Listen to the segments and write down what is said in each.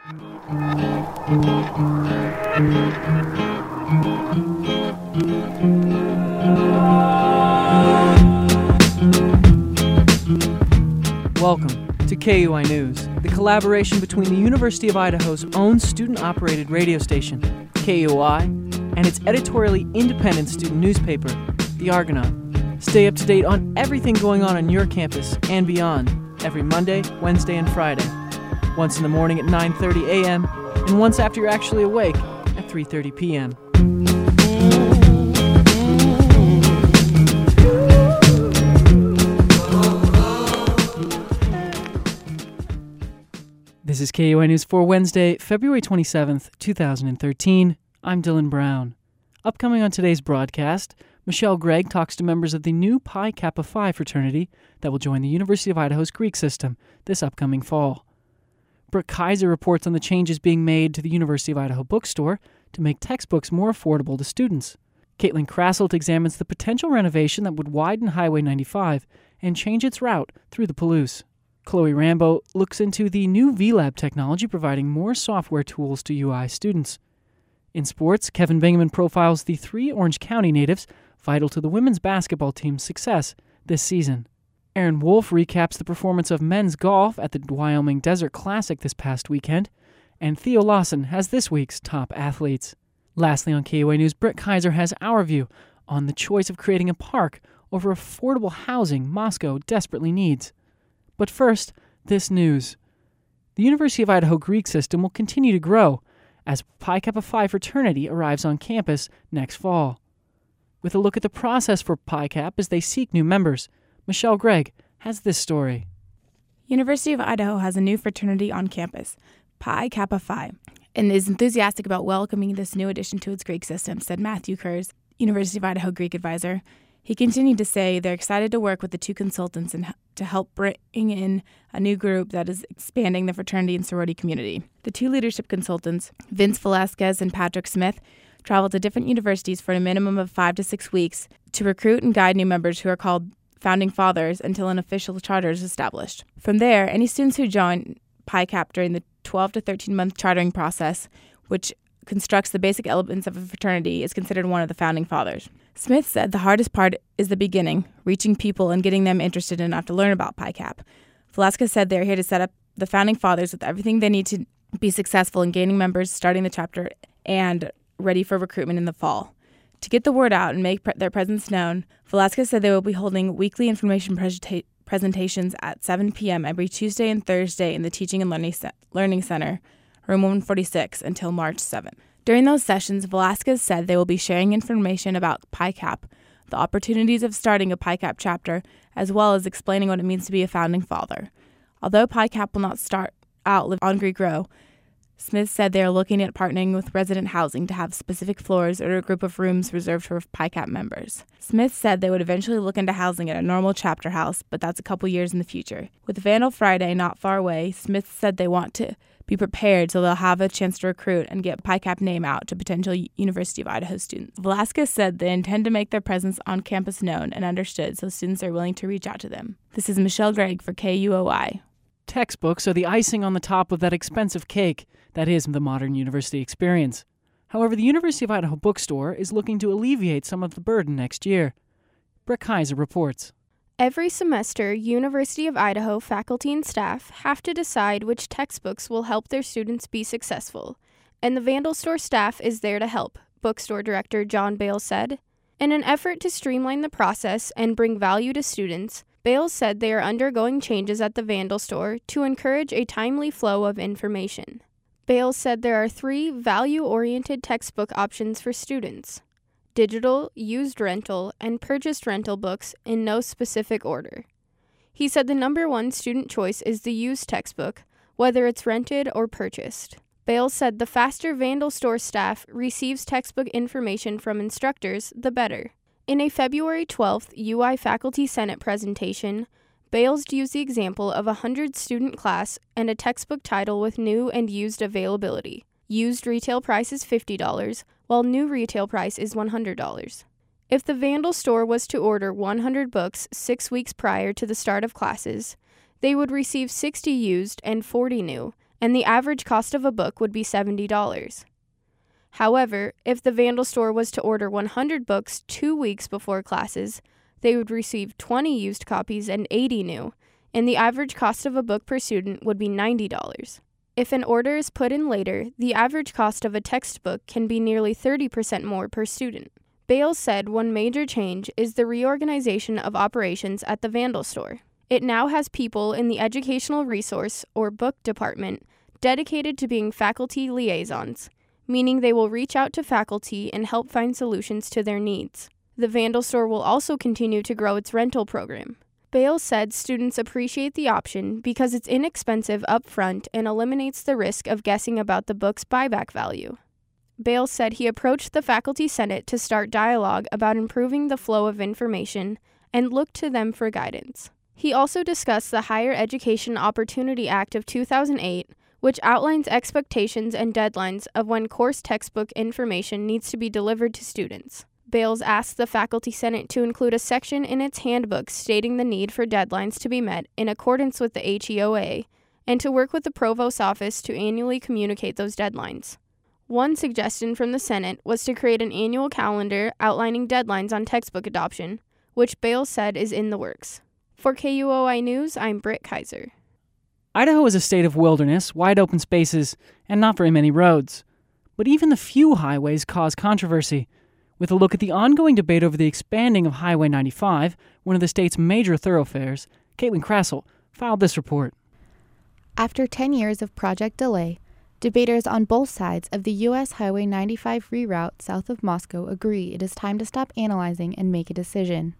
Welcome to KUI News, the collaboration between the University of Idaho's own student-operated radio station, KUI, and its editorially independent student newspaper, The Argonaut. Stay up to date on everything going on your campus and beyond every Monday, Wednesday, and Friday. Once in the morning at 9:30 a.m. and once after you're actually awake at 3:30 p.m. This is KUI News for Wednesday, February 27th, 2013. I'm Dylan Brown. Upcoming on today's broadcast, Michelle Gregg talks to members of the new Pi Kappa Phi fraternity that will join the University of Idaho's Greek system this upcoming fall. Brooke Kaiser reports on the changes being made to the University of Idaho bookstore to make textbooks more affordable to students. Caitlin Krasselt examines the potential renovation that would widen Highway 95 and change its route through the Palouse. Chloe Rambo looks into the new VLab technology providing more software tools to UI students. In sports, Kevin Bingaman profiles the 3 Orange County natives vital to the women's basketball team's success this season. Aaron Wolf recaps the performance of men's golf at the Wyoming Desert Classic this past weekend, and Theo Lawson has this week's top athletes. Lastly on KUI News, Brooke Kaiser has our view on the choice of creating a park over affordable housing Moscow desperately needs. But first, this news. The University of Idaho Greek system will continue to grow as Pi Kappa Phi fraternity arrives on campus next fall. With a look at the process for Pi Cap as they seek new members, Michelle Gregg has this story. University of Idaho has a new fraternity on campus, Pi Kappa Phi, and is enthusiastic about welcoming this new addition to its Greek system, said Matthew Kurz, University of Idaho Greek advisor. He continued to say they're excited to work with the 2 consultants and to help bring in a new group that is expanding the fraternity and sorority community. The 2 leadership consultants, Vince Velasquez and Patrick Smith, travel to different universities for a minimum of 5 to 6 weeks to recruit and guide new members who are called Founding Fathers until an official charter is established. From there, any students who join Pi Cap during the 12 to 13-month chartering process, which constructs the basic elements of a fraternity, is considered one of the Founding Fathers. Smith said the hardest part is the beginning, reaching people and getting them interested enough to learn about Pi Cap. Velasquez said they're here to set up the Founding Fathers with everything they need to be successful in gaining members, starting the chapter, and ready for recruitment in the fall. To get the word out and make their presence known, Velasquez said they will be holding weekly information presentations at 7 p.m. every Tuesday and Thursday in the Teaching and Learning Center, room 146, until March 7th. During those sessions, Velasquez said they will be sharing information about Pi Cap, the opportunities of starting a Pi Cap chapter, as well as explaining what it means to be a Founding Father. Although Pi Cap will not start out on Greek Row, Smith said they are looking at partnering with resident housing to have specific floors or a group of rooms reserved for Pi Cap members. Smith said they would eventually look into housing at a normal chapter house, but that's a couple years in the future. With Vandal Friday not far away, Smith said they want to be prepared so they'll have a chance to recruit and get Pi Cap name out to potential University of Idaho students. Velasquez said they intend to make their presence on campus known and understood so students are willing to reach out to them. This is Michelle Gregg for KUOI. Textbooks are the icing on the top of that expensive cake that is the modern university experience. However, the University of Idaho bookstore is looking to alleviate some of the burden next year. Brooke Kaiser reports. Every semester, University of Idaho faculty and staff have to decide which textbooks will help their students be successful, and the Vandal Store staff is there to help, bookstore director John Bales said. In an effort to streamline the process and bring value to students, Bales said they are undergoing changes at the Vandal Store to encourage a timely flow of information. Bales said there are 3 value-oriented textbook options for students: digital, used rental, and purchased rental books in no specific order. He said the number 1 student choice is the used textbook, whether it's rented or purchased. Bales said the faster Vandal Store staff receives textbook information from instructors, the better. In a February 12th UI Faculty Senate presentation, Bales used the example of a 100-student class and a textbook title with new and used availability. Used retail price is $50, while new retail price is $100. If the Vandal Store was to order 100 books 6 weeks prior to the start of classes, they would receive 60 used and 40 new, and the average cost of a book would be $70. However, if the Vandal store was to order 100 books 2 weeks before classes, they would receive 20 used copies and 80 new, and the average cost of a book per student would be $90. If an order is put in later, the average cost of a textbook can be nearly 30% more per student. Bales said one major change is the reorganization of operations at the Vandal store. It now has people in the Educational Resource, or Book Department, dedicated to being faculty liaisons, meaning they will reach out to faculty and help find solutions to their needs. The Vandal store will also continue to grow its rental program. Bales said students appreciate the option because it's inexpensive up front and eliminates the risk of guessing about the book's buyback value. Bales said he approached the Faculty Senate to start dialogue about improving the flow of information and looked to them for guidance. He also discussed the Higher Education Opportunity Act of 2008, which outlines expectations and deadlines of when course textbook information needs to be delivered to students. Bales asked the Faculty Senate to include a section in its handbook stating the need for deadlines to be met in accordance with the HEOA, and to work with the Provost's office to annually communicate those deadlines. One suggestion from the Senate was to create an annual calendar outlining deadlines on textbook adoption, which Bales said is in the works. For KUOI News, I'm Britt Kaiser. Idaho is a state of wilderness, wide open spaces, and not very many roads. But even the few highways cause controversy. With a look at the ongoing debate over the expanding of Highway 95, one of the state's major thoroughfares, Caitlin Krassel filed this report. After 10 years of project delay, debaters on both sides of the U.S. Highway 95 reroute south of Moscow agree it is time to stop analyzing and make a decision.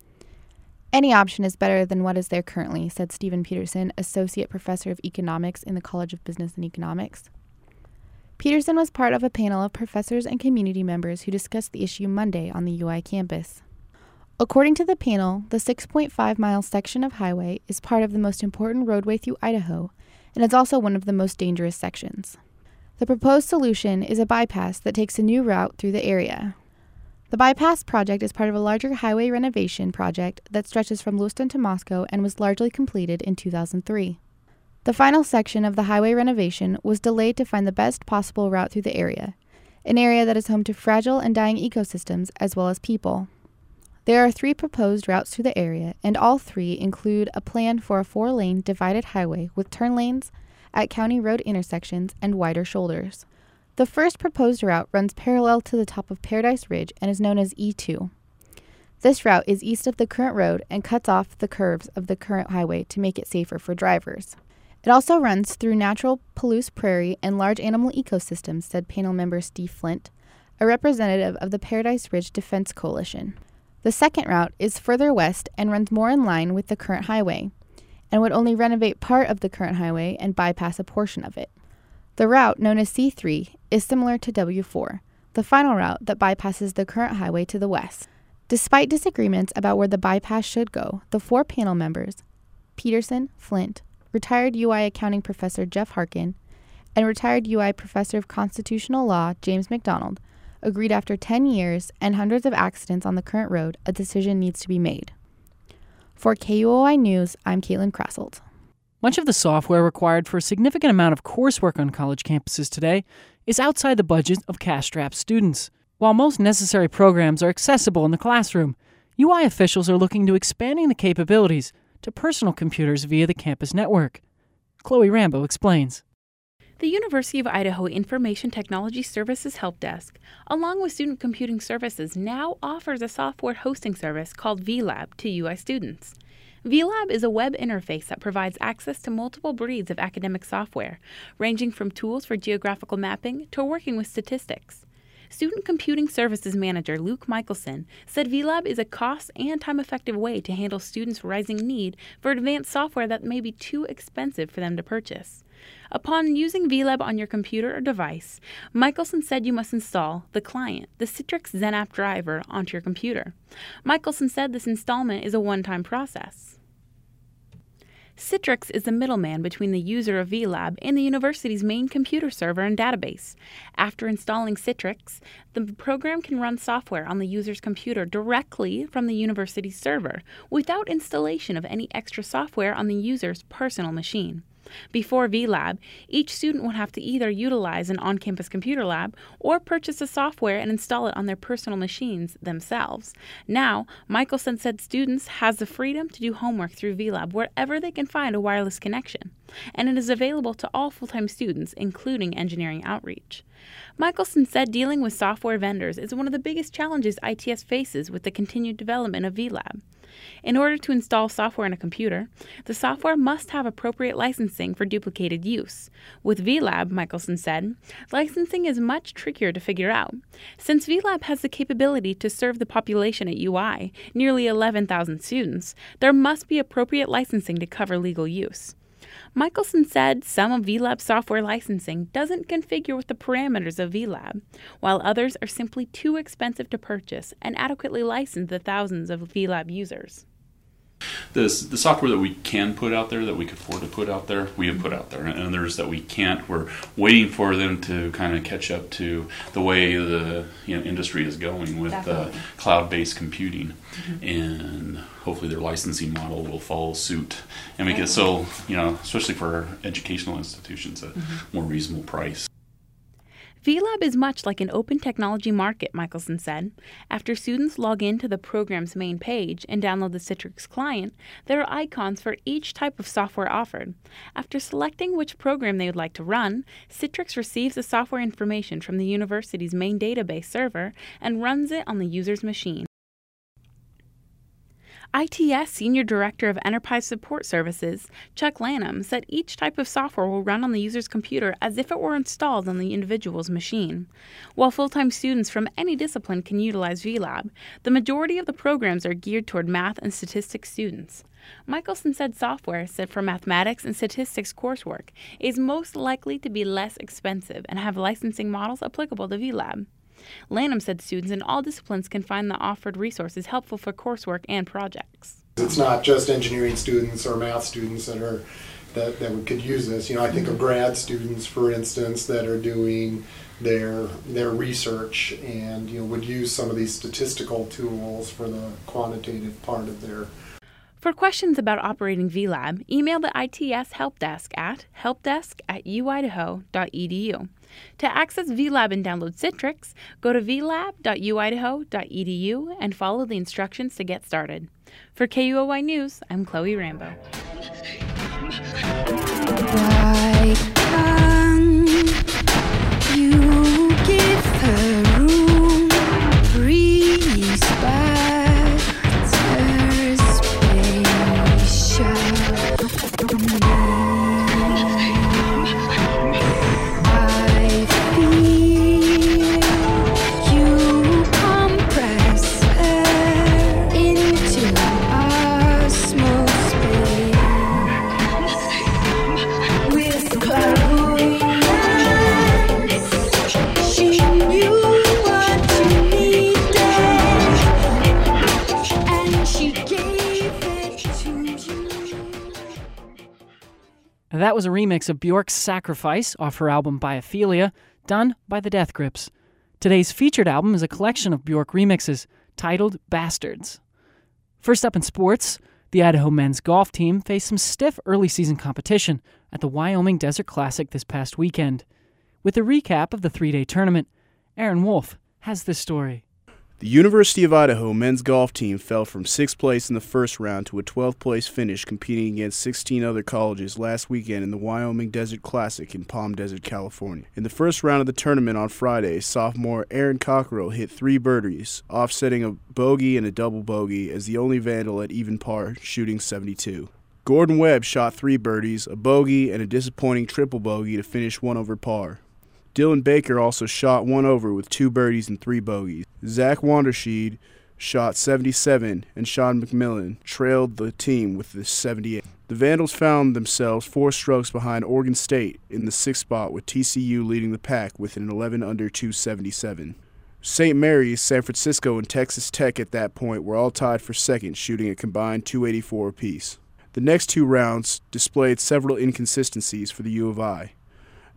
Any option is better than what is there currently, said Stephen Peterson, Associate Professor of Economics in the College of Business and Economics. Peterson was part of a panel of professors and community members who discussed the issue Monday on the UI campus. According to the panel, the 6.5-mile section of highway is part of the most important roadway through Idaho, and it's also one of the most dangerous sections. The proposed solution is a bypass that takes a new route through the area. The bypass project is part of a larger highway renovation project that stretches from Lewiston to Moscow and was largely completed in 2003. The final section of the highway renovation was delayed to find the best possible route through the area, an area that is home to fragile and dying ecosystems as well as people. There are 3 proposed routes through the area, and all 3 include a plan for a 4-lane divided highway with turn lanes at county road intersections and wider shoulders. The first proposed route runs parallel to the top of Paradise Ridge and is known as E2. This route is east of the current road and cuts off the curves of the current highway to make it safer for drivers. It also runs through natural Palouse prairie and large animal ecosystems, said panel member Steve Flint, a representative of the Paradise Ridge Defense Coalition. The second route is further west and runs more in line with the current highway, and would only renovate part of the current highway and bypass a portion of it. The route, known as C3, is similar to W4, the final route that bypasses the current highway to the west. Despite disagreements about where the bypass should go, the 4 panel members, Peterson, Flint, retired UI accounting professor Jeff Harkin, and retired UI professor of constitutional law James McDonald, agreed after 10 years and hundreds of accidents on the current road, a decision needs to be made. For KUOI News, I'm Caitlin Krassel. Much of the software required for a significant amount of coursework on college campuses today is outside the budget of cash-strapped students. While most necessary programs are accessible in the classroom, UI officials are looking to expanding the capabilities to personal computers via the campus network. Chloe Rambo explains. The University of Idaho Information Technology Services Help Desk, along with Student Computing Services, now offers a software hosting service called VLab to UI students. VLab is a web interface that provides access to multiple breeds of academic software, ranging from tools for geographical mapping to working with statistics. Student Computing Services Manager Luke Michelson said VLab is a cost and time-effective way to handle students' rising need for advanced software that may be too expensive for them to purchase. Upon using VLab on your computer or device, Michelson said you must install the client, the Citrix XenApp driver, onto your computer. Michelson said this installment is a one-time process. Citrix is the middleman between the user of VLab and the university's main computer server and database. After installing Citrix, the program can run software on the user's computer directly from the university's server, without installation of any extra software on the user's personal machine. Before VLab, each student would have to either utilize an on-campus computer lab or purchase the software and install it on their personal machines themselves. Now, Michelson said students has the freedom to do homework through VLab wherever they can find a wireless connection, and it is available to all full-time students, including engineering outreach. Michelson said dealing with software vendors is one of the biggest challenges ITS faces with the continued development of VLab. In order to install software in a computer, the software must have appropriate licensing for duplicated use. With VLab, Michelson said, licensing is much trickier to figure out. Since VLab has the capability to serve the population at UI, nearly 11,000 students, there must be appropriate licensing to cover legal use. Michelson said some of VLab software licensing doesn't configure with the parameters of VLab, while others are simply too expensive to purchase and adequately license the thousands of VLab users. The software that we can put out there, that we can afford to put out there, we have put out there. And others that we can't, we're waiting for them to kind of catch up to the way the industry is going with cloud-based computing. Mm-hmm. And hopefully their licensing model will follow suit and make it so, especially for educational institutions, a more reasonable price. VLab is much like an open technology market, Michelson said. After students log into the program's main page and download the Citrix client, there are icons for each type of software offered. After selecting which program they would like to run, Citrix receives the software information from the university's main database server and runs it on the user's machine. ITS Senior Director of Enterprise Support Services, Chuck Lanham, said each type of software will run on the user's computer as if it were installed on the individual's machine. While full-time students from any discipline can utilize VLab, the majority of the programs are geared toward math and statistics students. Michelson said software set for mathematics and statistics coursework is most likely to be less expensive and have licensing models applicable to VLab. Lanham said students in all disciplines can find the offered resources helpful for coursework and projects. It's not just engineering students or math students that could use this. I think of grad students, for instance, that are doing their research and would use some of these statistical tools for the quantitative part of their. For questions about operating VLab, email the ITS Help Desk at helpdesk@uidaho.edu. To access VLab and download Citrix, go to vlab.uidaho.edu and follow the instructions to get started. For KUOY News, I'm Chloe Rambo. Why can't you give her room, respect her spatial That was a remix of Bjork's Sacrifice off her album Biophilia, done by the Death Grips. Today's featured album is a collection of Bjork remixes titled Bastards. First up in sports, the Idaho men's golf team faced some stiff early season competition at the Wyoming Desert Classic this past weekend. With a recap of the 3-day tournament, Aaron Wolf has this story. The University of Idaho men's golf team fell from 6th place in the first round to a 12th place finish competing against 16 other colleges last weekend in the Wyoming Desert Classic in Palm Desert, California. In the first round of the tournament on Friday, sophomore Aaron Cockrell hit 3 birdies, offsetting a bogey and a double bogey as the only Vandal at even par, shooting 72. Gordon Webb shot 3 birdies, a bogey, and a disappointing triple bogey to finish 1 over par. Dylan Baker also shot 1 over with 2 birdies and 3 bogeys. Zach Wandersheed shot 77, and Sean McMillan trailed the team with the 78. The Vandals found themselves 4 strokes behind Oregon State in the 6th spot, with TCU leading the pack with an 11 under 277. St. Mary's, San Francisco, and Texas Tech at that point were all tied for second, shooting a combined 284 apiece. The next 2 rounds displayed several inconsistencies for the U of I.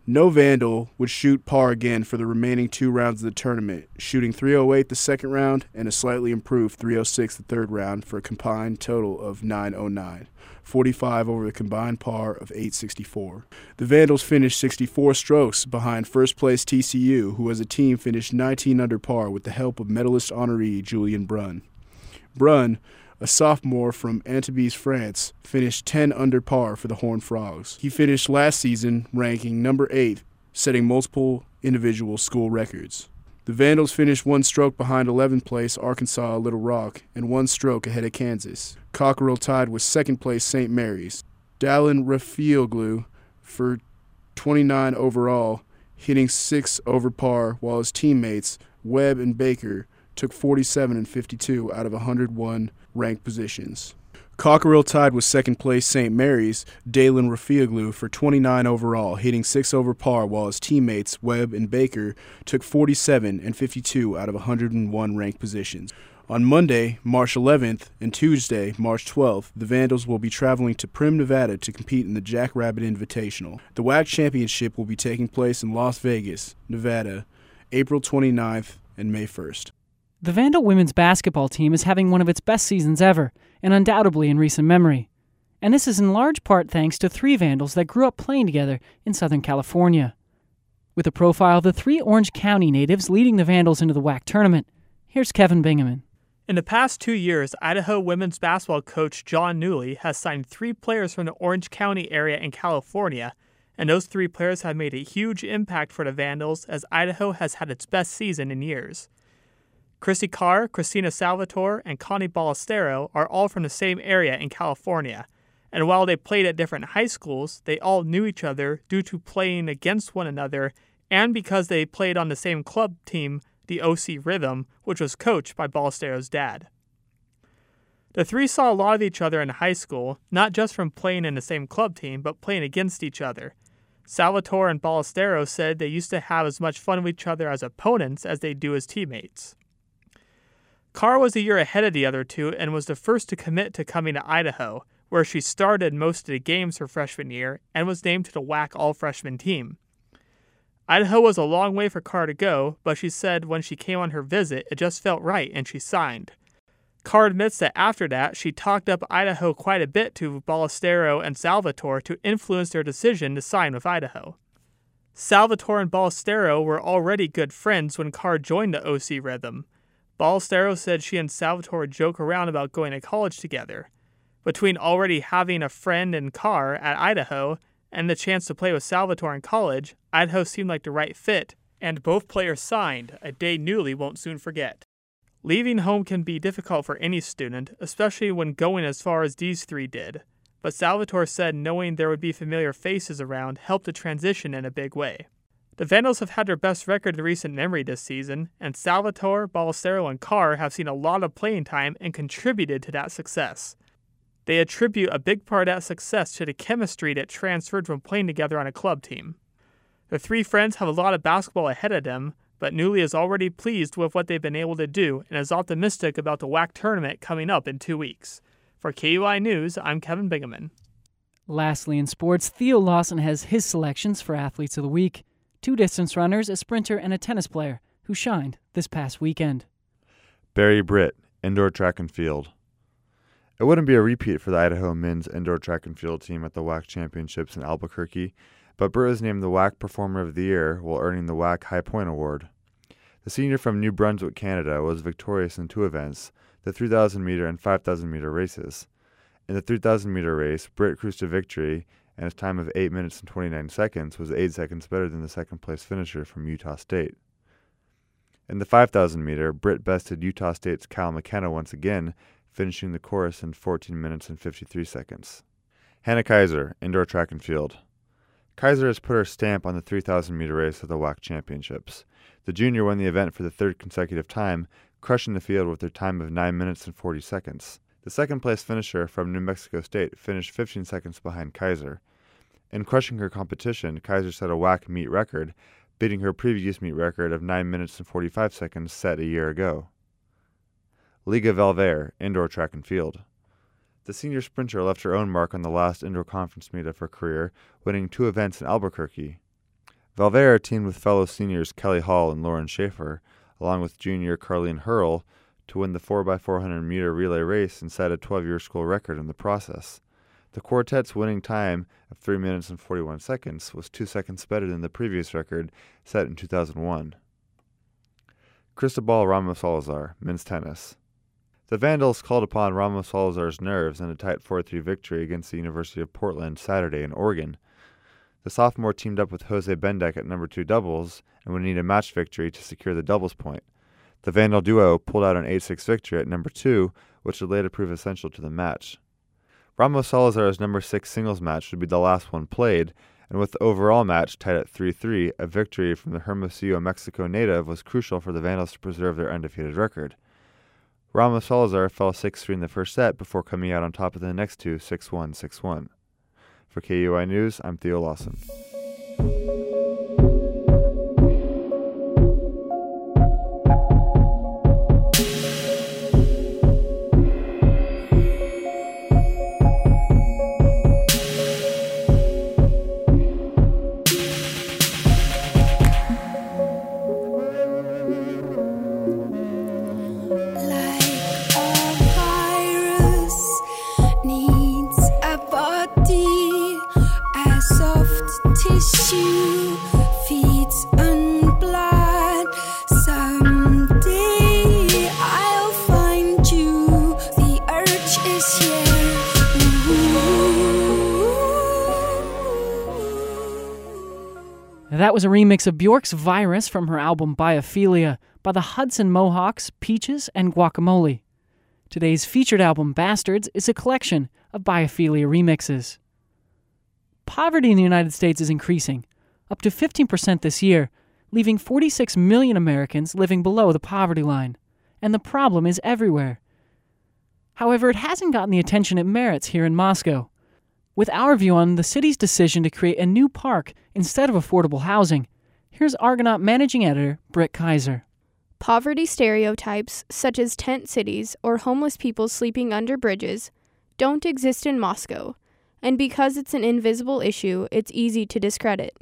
No Vandal would shoot par again for the remaining 2 rounds of the tournament, shooting .308 the second round and a slightly improved .306 the third round for a combined total of .909, 45 over the combined par of .864. The Vandals finished 64 strokes behind first-place TCU, who as a team finished 19 under par with the help of medalist honoree Julien Brun. Brun, a sophomore from Antibes, France, finished 10 under par for the Horned Frogs. He finished last season ranking number 8, setting multiple individual school records. The Vandals finished 1 stroke behind 11th place Arkansas Little Rock and 1 stroke ahead of Kansas. Cockerell tied with 2nd place St. Mary's. Dallin Rafioglu for 29 overall, hitting 6 over par, while his teammates Webb and Baker took 47 and 52 out of 101 ranked positions. Cockerell tied with 2nd place St. Mary's, Dallin Rafioglu for 29 overall, hitting 6 over par, while his teammates Webb and Baker took 47 and 52 out of 101 ranked positions. On Monday, March 11th, and Tuesday, March 12th, the Vandals will be traveling to Primm, Nevada to compete in the Jackrabbit Invitational. The WAC Championship will be taking place in Las Vegas, Nevada, April 29th and May 1st. The Vandal women's basketball team is having one of its best seasons ever, and undoubtedly in recent memory. And this is in large part thanks to 3 Vandals that grew up playing together in Southern California. With a profile of the 3 Orange County natives leading the Vandals into the WAC tournament, here's Kevin Bingaman. In the past 2 years, Idaho women's basketball coach John Newley has signed 3 players from the Orange County area in California, and those 3 players have made a huge impact for the Vandals as Idaho has had its best season in years. Chrissy Carr, Christina Salvatore, and Connie Ballestero are all from the same area in California, and while they played at different high schools, they all knew each other due to playing against one another and because they played on the same club team, the OC Rhythm, which was coached by Ballestero's dad. The 3 saw a lot of each other in high school, not just from playing in the same club team, but playing against each other. Salvatore and Ballestero said they used to have as much fun with each other as opponents as they do as teammates. Carr was a year ahead of the other 2 and was the first to commit to coming to Idaho, where she started most of the games her freshman year and was named to the WAC All-Freshman team. Idaho was a long way for Carr to go, but she said when she came on her visit, it just felt right and she signed. Carr admits that after that, she talked up Idaho quite a bit to Ballestero and Salvatore to influence their decision to sign with Idaho. Salvatore and Ballestero were already good friends when Carr joined the OC Rhythm. Ballestero said she and Salvatore joke around about going to college together. Between already having a friend in Carr at Idaho and the chance to play with Salvatore in college, Idaho seemed like the right fit, and both players signed, a day Newley won't soon forget. Leaving home can be difficult for any student, especially when going as far as these 3 did, but Salvatore said knowing there would be familiar faces around helped the transition in a big way. The Vandals have had their best record in recent memory this season, and Salvatore, Ballestero, and Carr have seen a lot of playing time and contributed to that success. They attribute a big part of that success to the chemistry that transferred from playing together on a club team. The 3 friends have a lot of basketball ahead of them, but Newley is already pleased with what they've been able to do and is optimistic about the WAC tournament coming up in 2 weeks. For KUI News, I'm Kevin Bingaman. Lastly in sports, Theo Lawson has his selections for Athletes of the Week. 2 distance runners, a sprinter, and a tennis player who shined this past weekend. Barry Britt, indoor track and field. It wouldn't be a repeat for the Idaho men's indoor track and field team at the WAC Championships in Albuquerque, but Britt was named the WAC Performer of the Year while earning the WAC High Point Award. The senior from New Brunswick, Canada, was victorious in 2 events, the 3,000-meter and 5,000-meter races. In the 3,000-meter race, Britt cruised to victory, and his time of 8 minutes and 29 seconds was 8 seconds better than the second-place finisher from Utah State. In the 5,000-meter, Britt bested Utah State's Cal McKenna once again, finishing the course in 14 minutes and 53 seconds. Hannah Kaiser, indoor track and field. Kaiser has put her stamp on the 3,000-meter race at the WAC Championships. The junior won the event for the 3rd consecutive time, crushing the field with her time of 9 minutes and 40 seconds. The second-place finisher from New Mexico State finished 15 seconds behind Kaiser. In crushing her competition, Kaiser set a WAC meet record, beating her previous meet record of 9 minutes and 45 seconds set a year ago. Liga Valver, indoor track and field. The senior sprinter left her own mark on the last indoor conference meet of her career, winning 2 events in Albuquerque. Valverde teamed with fellow seniors Kelly Hall and Lauren Schaefer, along with junior Carlene Hurl, to win the 4x400 meter relay race and set a 12-year school record in the process. The quartet's winning time of 3 minutes and 41 seconds was 2 seconds better than the previous record set in 2001. Cristobal Ramos Salazar, men's tennis. The Vandals called upon Ramos Salazar's nerves in a tight 4-3 victory against the University of Portland Saturday in Oregon. The sophomore teamed up with Jose Bendeck at number 2 doubles and would need a match victory to secure the doubles point. The Vandal duo pulled out an 8-6 victory at number 2, which would later prove essential to the match. Ramos Salazar's number 6 singles match would be the last one played, and with the overall match tied at 3-3, a victory from the Hermosillo, Mexico native was crucial for the Vandals to preserve their undefeated record. Ramos Salazar fell 6-3 in the first set before coming out on top of the next two 6-1, 6-1. For KUI News, I'm Theo Lawson. Tissue feeds on blood. Someday I'll find you. The urge is here. That was a remix of Bjork's Virus from her album Biophilia by the Hudson Mohawks, Peaches, and Guacamole. Today's featured album, Bastards, is a collection of Biophilia remixes. Poverty in the United States is increasing, up to 15% this year, leaving 46 million Americans living below the poverty line. And the problem is everywhere. However, it hasn't gotten the attention it merits here in Moscow. With our view on the city's decision to create a new park instead of affordable housing, here's Argonaut Managing Editor Britt Kaiser. Poverty stereotypes, such as tent cities or homeless people sleeping under bridges, don't exist in Moscow. And because it's an invisible issue, it's easy to discredit.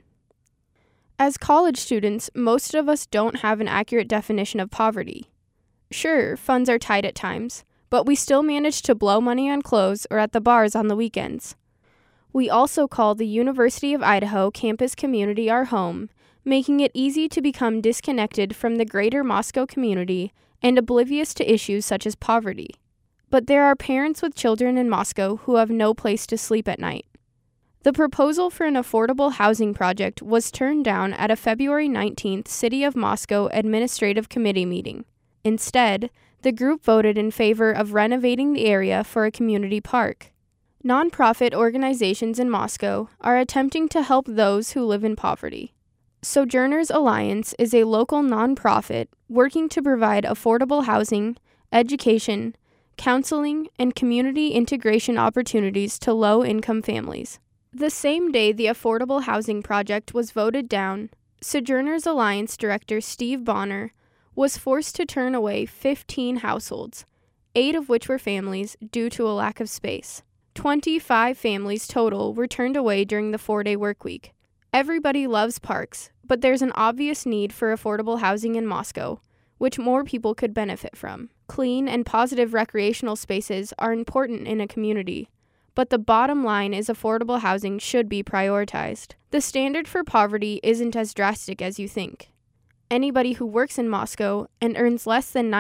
As college students, most of us don't have an accurate definition of poverty. Sure, funds are tight at times, but we still manage to blow money on clothes or at the bars on the weekends. We also call the University of Idaho campus community our home, making it easy to become disconnected from the greater Moscow community and oblivious to issues such as poverty. But there are parents with children in Moscow who have no place to sleep at night. The proposal for an affordable housing project was turned down at a February 19th City of Moscow Administrative Committee meeting. Instead, the group voted in favor of renovating the area for a community park. Nonprofit organizations in Moscow are attempting to help those who live in poverty. Sojourners Alliance is a local nonprofit working to provide affordable housing, education, counseling, and community integration opportunities to low-income families. The same day the Affordable Housing Project was voted down, Sojourners Alliance Director Steve Bonner was forced to turn away 15 households, 8 of which were families, due to a lack of space. 25 families total were turned away during the 4-day workweek. Everybody loves parks, but there's an obvious need for affordable housing in Moscow, which more people could benefit from. Clean and positive recreational spaces are important in a community, but the bottom line is affordable housing should be prioritized. The standard for poverty isn't as drastic as you think. Anybody who works in Moscow and earns less than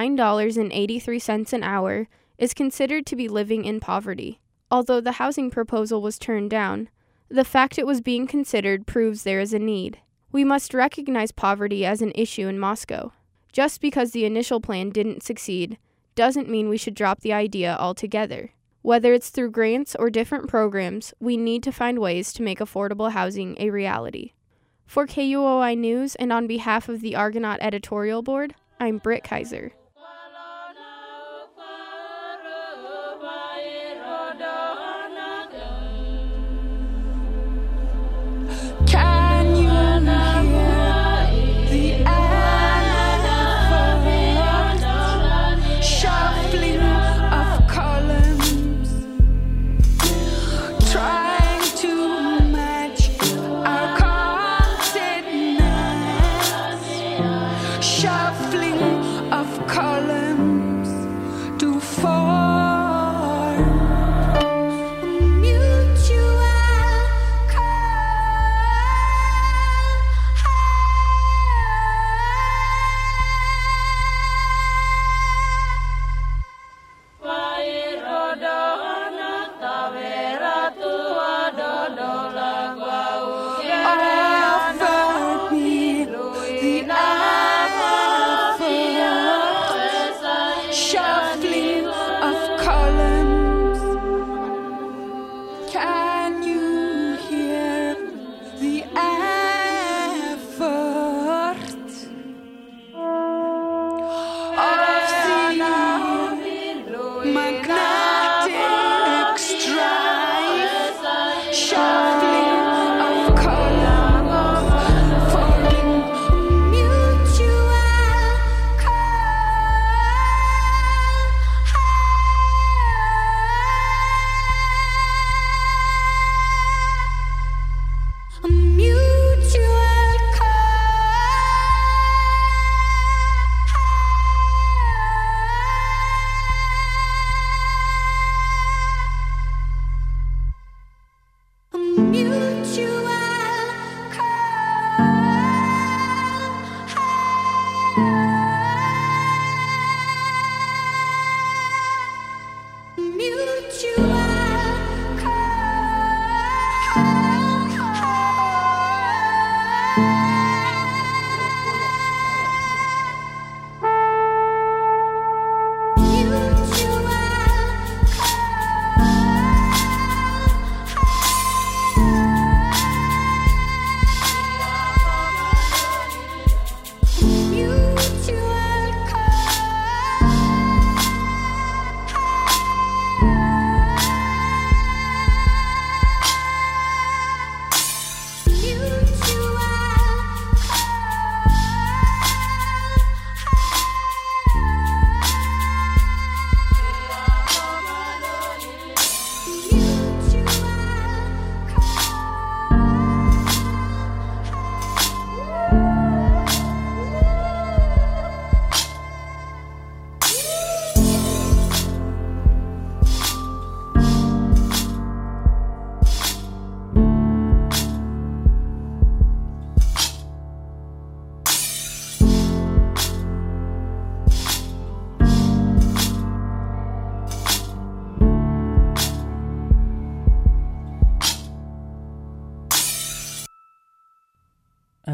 $9.83 an hour is considered to be living in poverty. Although the housing proposal was turned down, the fact it was being considered proves there is a need. We must recognize poverty as an issue in Moscow. Just because the initial plan didn't succeed doesn't mean we should drop the idea altogether. Whether it's through grants or different programs, we need to find ways to make affordable housing a reality. For KUOI News and on behalf of the Argonaut Editorial Board, I'm Britt Kaiser. Can you hear the elephant shuffling of columns, trying to match our continent?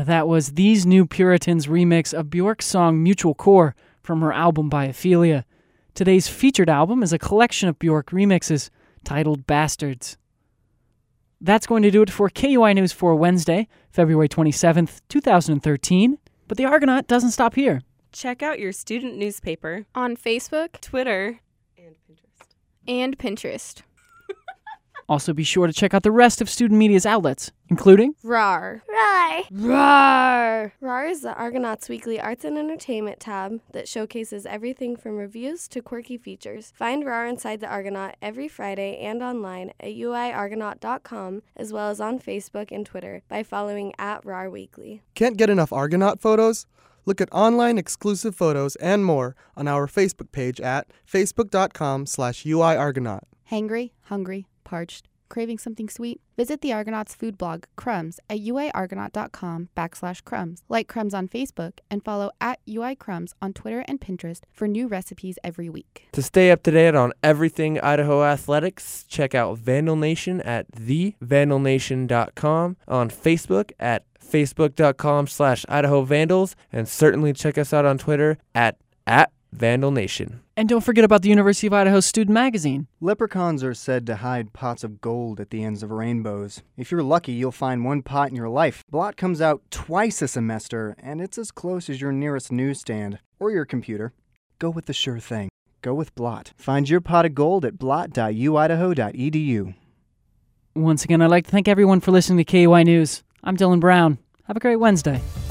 That was These New Puritans remix of Bjork's song Mutual Core from her album Biophilia. Today's featured album is a collection of Bjork remixes titled Bastards. That's going to do it for KUI News for Wednesday, February 27th, 2013. But the Argonaut doesn't stop here. Check out your student newspaper On Facebook Twitter and Pinterest. Also, be sure to check out the rest of Student Media's outlets, including RAR. Roar. RAR. RAR is the Argonauts Weekly Arts and Entertainment tab that showcases everything from reviews to quirky features. Find RAR inside the Argonaut every Friday and online at uiargonaut.com, as well as on Facebook and Twitter by following @RAR Weekly. Can't get enough Argonaut photos? Look at online exclusive photos and more on our Facebook page at facebook.com/uiargonaut. Hangry, hungry, parched, craving something sweet? Visit the Argonauts food blog, Crumbs, at uiargonaut.com/crumbs. Like Crumbs on Facebook and follow @uicrumbs on Twitter and Pinterest for new recipes every week. To stay up to date on everything Idaho athletics, check out Vandal Nation at thevandalnation.com, on Facebook at facebook.com/Idaho Vandals, and certainly check us out on Twitter at Vandal Nation. And don't forget about the University of Idaho Student Magazine. Leprechauns are said to hide pots of gold at the ends of rainbows. If you're lucky, you'll find one pot in your life. Blot comes out twice a semester, and it's as close as your nearest newsstand or your computer. Go with the sure thing. Go with Blot. Find your pot of gold at blot.uidaho.edu. Once again, I'd like to thank everyone for listening to KUI News. I'm Dylan Brown. Have a great Wednesday.